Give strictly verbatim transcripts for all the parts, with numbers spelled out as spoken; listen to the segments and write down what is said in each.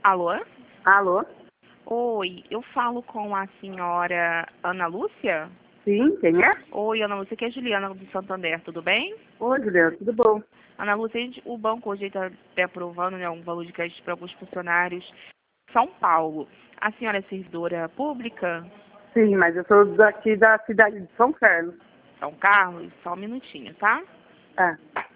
Alô? Alô? Oi, eu falo com a senhora Ana Lúcia? Sim, quem é? Oi, Ana Lúcia, aqui é a Juliana do Santander, tudo bem? Oi, Juliana, tudo bom? Ana Lúcia, a gente- o banco hoje está até aprovando, né, um valor de crédito para alguns funcionários de São Paulo. A senhora é servidora pública? Sim, mas eu sou daqui da cidade de São Carlos. São Carlos? Só um minutinho, tá? Ah,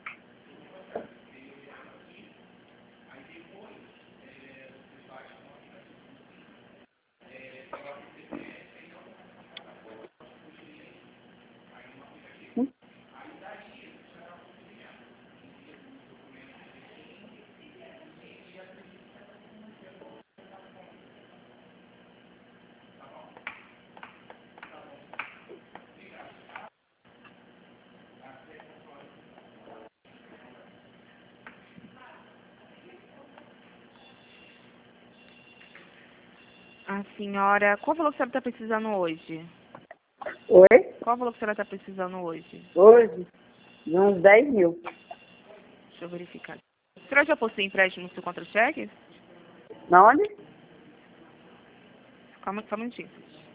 A senhora, qual valor que a senhora está precisando hoje? oi? Qual valor que a senhora está precisando hoje? Hoje? De uns dez mil. Deixa eu verificar. A senhora já possui empréstimo no seu contra-cheque? Na onde? Calma, só um minutinho.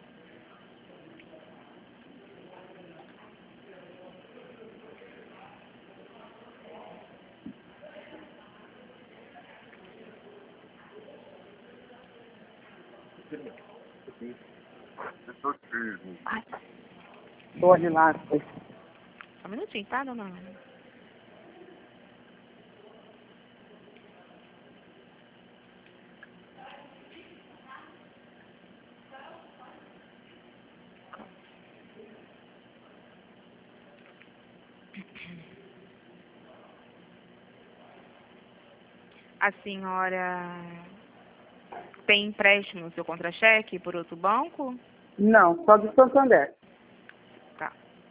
Ai, pode lá. Pois. Só um minutinho, tá, dona Ana? A senhora tem empréstimo no seu contra-cheque por outro banco? Não, só do Santander. Tá.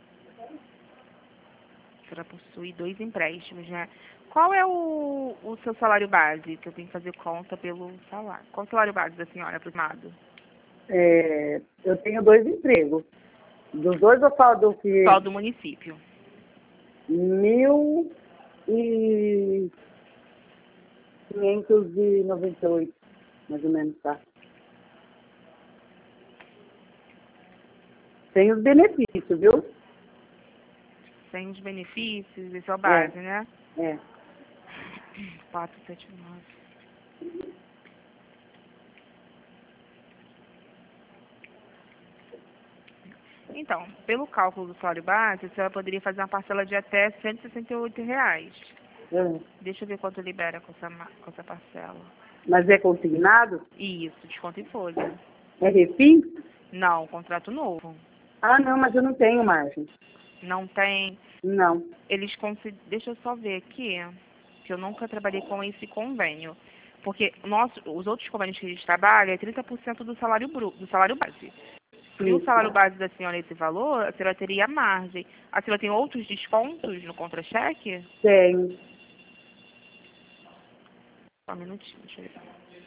A senhora possui dois empréstimos, né? Qual é o, o seu salário base? Que eu tenho que fazer conta pelo salário. Qual é o salário base da senhora, aproximado? É, eu tenho dois empregos. Dos dois eu falo do que Só do município. mil e quinhentos e noventa e oito, mais ou menos, tá? Tem os benefícios, viu? Sem os benefícios, esse é a base, né? É. quatro sete nove. Então, pelo cálculo do salário base, a senhora poderia fazer uma parcela de até cento e sessenta e oito reais. É. Deixa eu ver quanto libera com essa, ma- com essa parcela. Mas é consignado? Isso, desconto em folha. É refim? Não, contrato novo. Ah, não, mas eu não tenho margem. Não tem. Não. Eles consi- Deixa eu só ver aqui, que eu nunca trabalhei com esse convênio. Porque nós, os outros convênios que a gente trabalha é trinta por cento do salário bruto, do salário base. Se o Isso. salário base da senhora é esse valor, a senhora teria margem. A senhora tem outros descontos no contra-cheque? Tenho. Só um minutinho, deixa eu ver.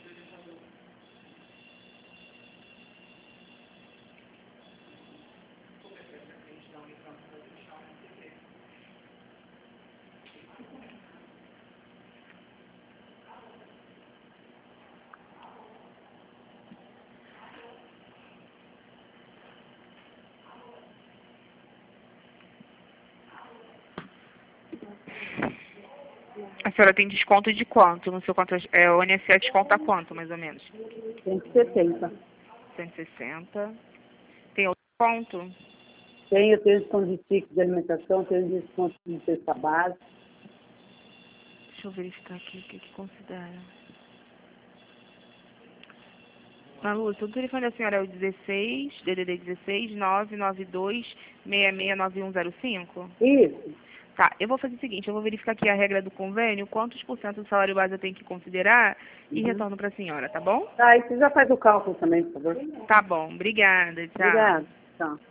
A senhora tem desconto de quanto no seu contra é, o I N S S desconta quanto, mais ou menos? cento e sessenta. cento e sessenta. Tem outro ponto? Tenho, eu tenho desconto de ticket de alimentação, tenho desconto de cesta base. Deixa eu verificar aqui o que, que considera. Na Lúcia, o telefone da senhora é o dezesseis, D D D dezesseis, nove nove dois, seis seis nove um zero cinco? Isso. Tá, eu vou fazer o seguinte, eu vou verificar aqui a regra do convênio, quantos por cento do salário base eu tenho que considerar e Uhum. retorno para a senhora, tá bom? Tá, e você já faz o cálculo também, por favor? Tá bom, obrigada, tchau. Obrigada. Tchau.